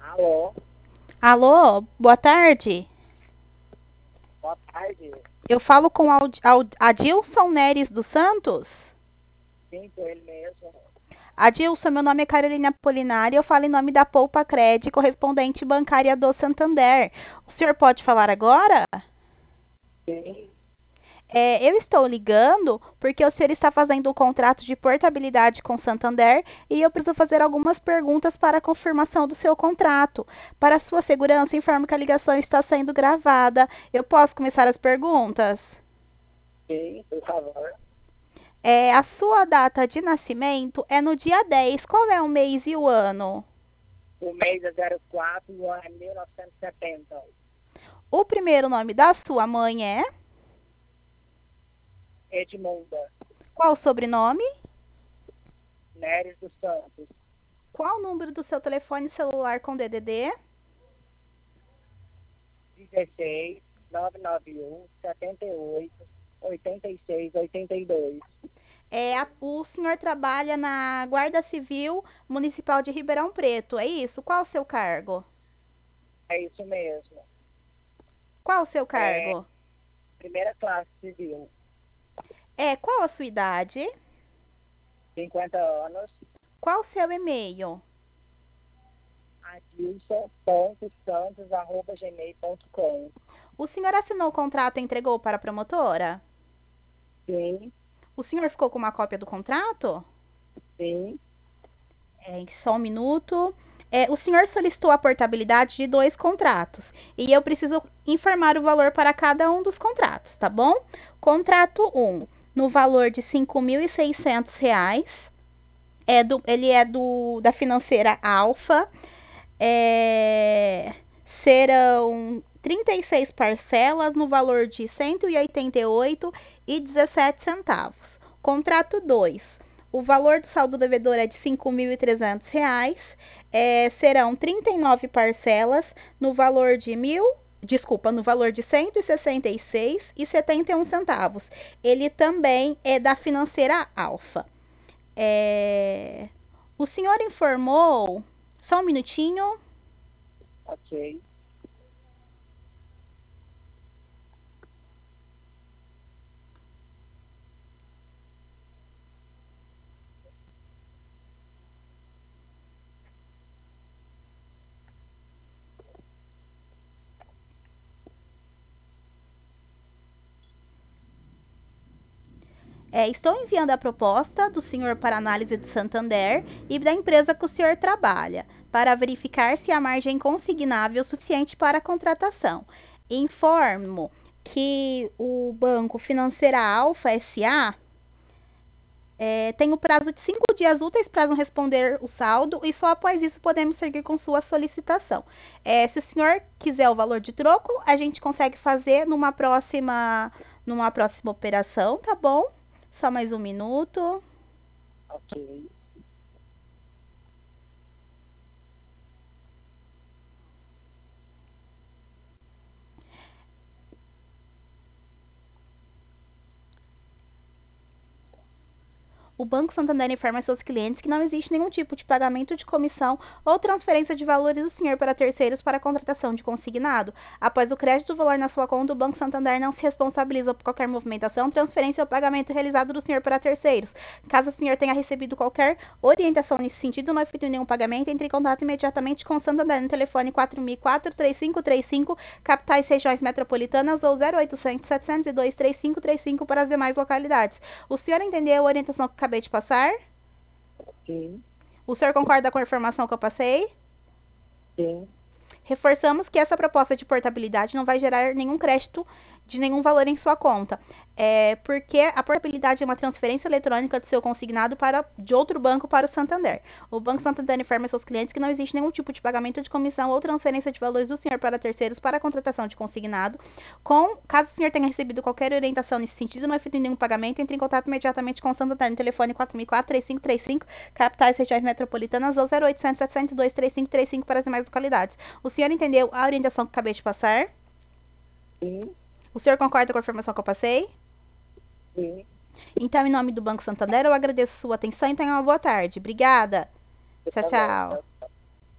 Alô, Alô, boa tarde. boa tarde. Eu falo com Adilson Neres dos Santos. Sim, sou ele mesmo. Adilson, meu nome é Carolina Apolinário, eu falo em nome da Poupa Cred, correspondente bancária do Santander. O senhor pode falar agora? Sim, Eu estou ligando porque o senhor está fazendo um contrato de portabilidade com o Santander e eu preciso fazer algumas perguntas para a confirmação do seu contrato. Para sua segurança, informo que a ligação está sendo gravada. Eu posso começar as perguntas? sim, por favor. A sua data de nascimento é no dia 10. Qual é o mês e o ano? O mês é 04 e o ano é 1970. O primeiro nome da sua mãe é? Edmunda Qual o sobrenome? Neres dos Santos. Qual o número do seu telefone celular com DDD? 16 991 78 86 82. O senhor trabalha na Guarda Civil Municipal de Ribeirão Preto, é isso? Qual o seu cargo? É isso mesmo. Qual o seu É cargo? primeira classe civil. Qual a sua idade? 50 anos. Qual o seu e-mail? adilson.santos@gmail.com. O senhor assinou o contrato e entregou para a promotora? Sim, O senhor ficou com uma cópia do contrato? sim. Só um minuto. O senhor solicitou a portabilidade de 2 contratos e eu preciso informar o valor para cada um dos contratos, tá bom? Contrato um, no valor de R$ 5.600, da financeira Alfa, é, serão 36 parcelas no valor de R$ 188,17. Contrato 2. O valor do saldo devedor é de R$ 5.300. Serão 39 parcelas no valor de no valor de R$ 166,71. Ele também é da financeira Alfa. O senhor informou, só um minutinho. Ok. Estou enviando a proposta do senhor para análise do Santander e da empresa que o senhor trabalha, para verificar se há margem consignável suficiente para a contratação. Informo que o Banco Financeira Alfa SA tem o prazo de 5 dias úteis para não responder o saldo e só após isso podemos seguir com sua solicitação. Se o senhor quiser o valor de troco, a gente consegue fazer numa próxima operação, tá bom? Só mais um minuto. Ok. O Banco Santander informa a seus clientes que não existe nenhum tipo de pagamento de comissão ou transferência de valores do senhor para terceiros para a contratação de consignado. Após o crédito do valor na sua conta, o Banco Santander não se responsabiliza por qualquer movimentação, transferência ou pagamento realizado do senhor para terceiros. Caso o senhor tenha recebido qualquer orientação nesse sentido, não é feito nenhum pagamento, entre em contato imediatamente com o Santander no telefone 4004-3535, capitais regiões metropolitanas ou 0800-702-3535 para as demais localidades. O senhor entendeu a orientação que acabei de passar? Sim, O senhor concorda com a informação que eu passei? sim. Reforçamos que essa proposta de portabilidade não vai gerar nenhum crédito de nenhum valor em sua conta. Porque a portabilidade é uma transferência eletrônica do seu consignado de outro banco para o Santander. O Banco Santander informa aos seus clientes que não existe nenhum tipo de pagamento de comissão ou transferência de valores do senhor para terceiros para a contratação de consignado. Caso o senhor tenha recebido qualquer orientação nesse sentido, não é feito nenhum pagamento, entre em contato imediatamente com o Santander no telefone 4004-3535, capitais regiões metropolitanas ou 0800-702-3535 para as demais localidades. O senhor entendeu a orientação que acabei de passar? Sim, O senhor concorda com a informação que eu passei? sim. Então, em nome do Banco Santander, eu agradeço sua atenção e tenha uma boa tarde. Obrigada. Eu Tchau, também. tchau.